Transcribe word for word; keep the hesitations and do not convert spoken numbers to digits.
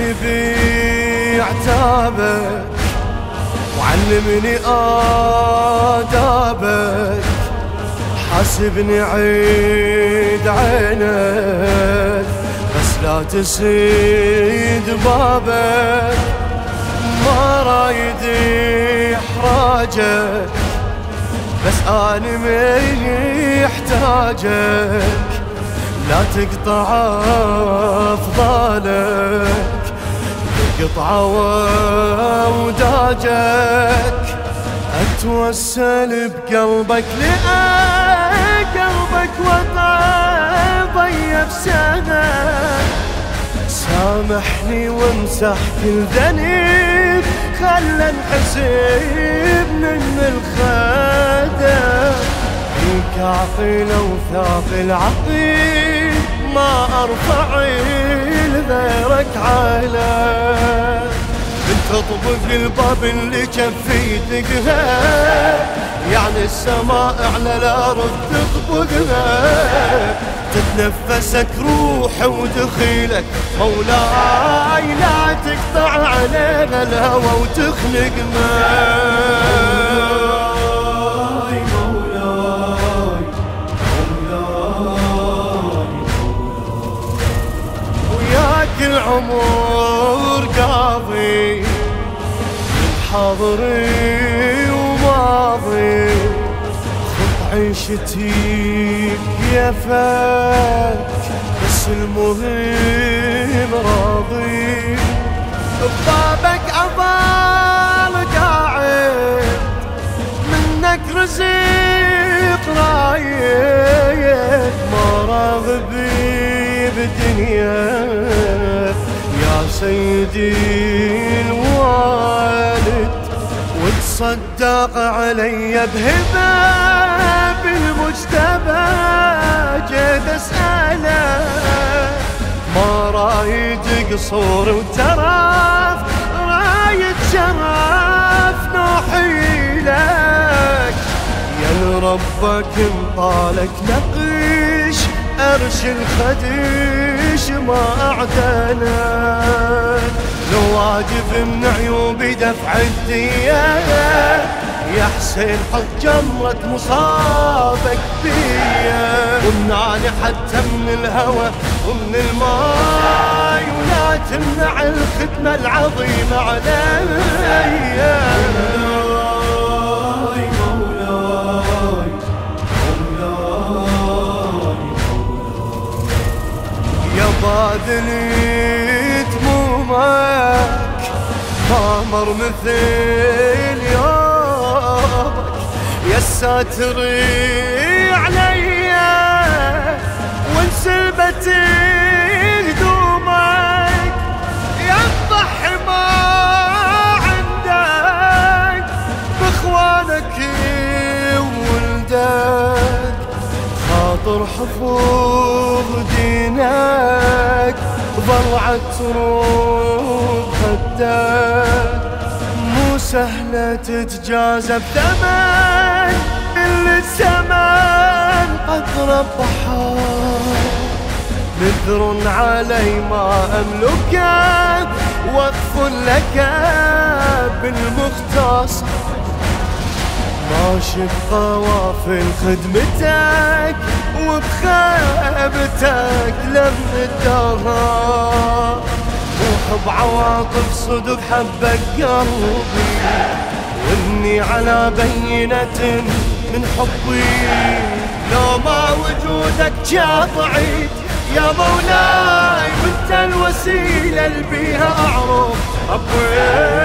قلبي عتابك وعلمني آدابك، حاسبني عيد عينك بس لا تسيد بابك، ما رايد احراجك بس أنا مني احتاجك، لا تقطع أفضالك بقطعة وداجك، أتوسل بقلبك لقلبك وضع ضيب سنة، سامحني وامسح كل ذنب خلى نحسب من الخدم، الكعقل لو ثاق العقيل ما أرفع لغيرك على، تطبق الباب اللي جفيتها يعني السماء على الأرض تطبقها، تتنفسك روح ودخيلك مولاي، لا تقطع علينا الهوى وتخنق مولاي مولاي مولاي وياك العمر قاضي حاضري وماضي، خذ عيشتي بكيفك بس المهم راضي، ببابك أضل قاعد منك رزق رايد، ما راغبي بدنيا يا سيدي الوالد، وتصدق علي بهبة بالمجتبى جيت اسأله، ما رايد قصور وترف رايد شرف نوحي لك، يا ربك انطالك نقش أرش الخديش ما أعدنك، لو واجب من عيوبي دفع الدية يا حسين حط جمرة مصابك بيا، ومنعني حتى من الهوى ومن الماي، ولا تمنع الخدمة العظيمة علي مولاي مولاي مولاي يا باذلي همومك ما مر مثل يومك، يا ساتري عليا وانسلبت هدومك، يا تضحي ما عندك باخوانك وولدك، خاطر حفوظ دينك ضلعت روح خدك، مو سهلة تتجازى بثمن اللي الزمن قد ربحه، نذر علي ما أملكه وقف لك بالمختصر، ماشي بقوافل خدمتك وبخيبتك لم الدهر، روح بعواطف صدق حبك قلبي، واني على بينة من حبي، لو ما وجودك جا ضعيف يا مولاي وانت الوسيلة اللي بيها اعرف ربي.